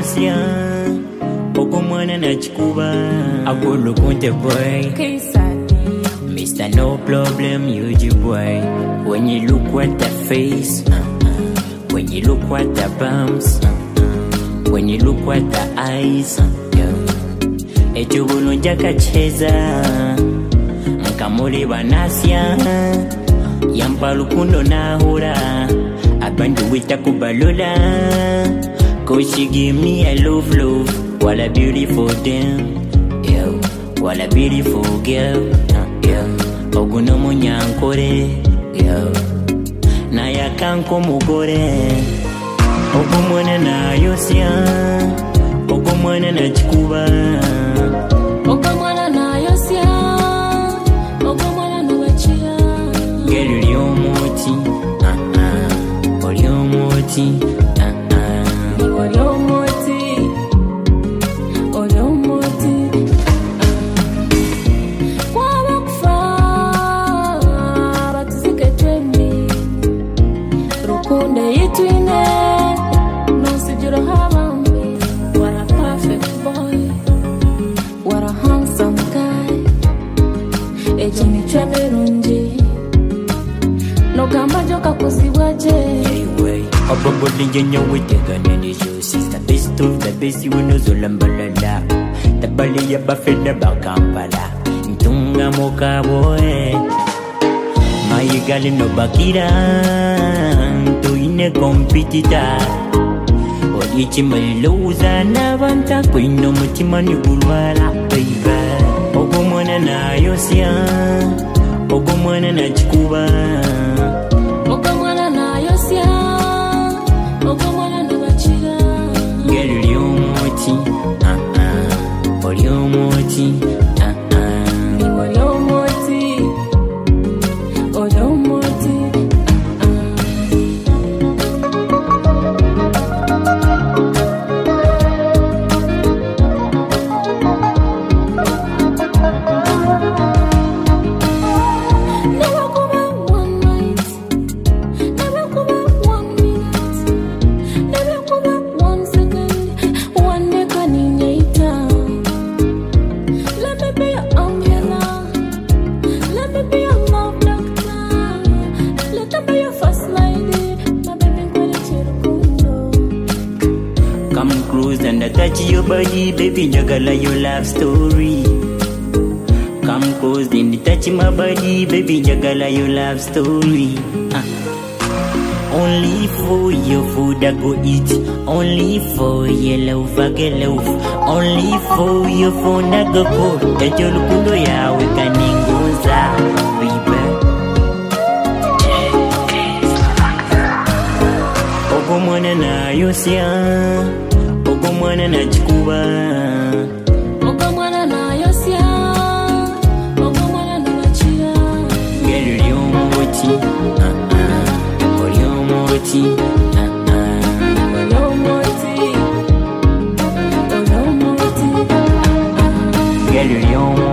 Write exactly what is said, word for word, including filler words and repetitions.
yosya okumwana na chikuba akulu kunte boy Mister No Problem, you the boy. When you look at the face, uh-uh. When you look at the bumps, uh-uh. When you look at the eyes, yeah. Echubunu jaka cheza Nkamuri banasya Yampa lukundo na hura Abandu wita kubalula Cause she give me a love love What a beautiful damn, yeah. What a beautiful girl, Oguno munyankore, yo. Na yakanko mugore. Ogumwana na yosya, ogumwana na chikuba. Ogumwana na yosya, ogumwana na wachia. Girl, uli omoti, ah ah. Uli omoti, ah ah. Uli omoti, uli omoti. Anyway, Obobo Linja with the gun and the juice is the best of the best you know Zolambalala. The Bali ya Buffet about Kampala. Tunga Moka boy. My gali no Bakira to in a competitor. Odichi Meluza Navanta Queen no Mutimani Bulwara baby. Ogumwana na yosya, ogumwana na chikuba. Ogumwana na yosya, ogumwana na wachira. Girl, uli omoti, ah ah. Uli omoti, ah ah. Uli omoti, uli omoti, Come close and I touch your body, baby, jagala your love story. Come close and I touch my body, baby, jagala your love story. Uh. Only for your food I go eat, only for your love I get love, only for your phone I go call. Ejo lukundo ya weka ningoza, baby. Ogumwana na yosya, ogumwana na chikuba. ogumwana na yosya, ogumwana na wachia. Girl, uli omoti, ah ah. Uli omoti, ah ah. Uli omoti, uli omoti, ah ah. Girl, uli omoti.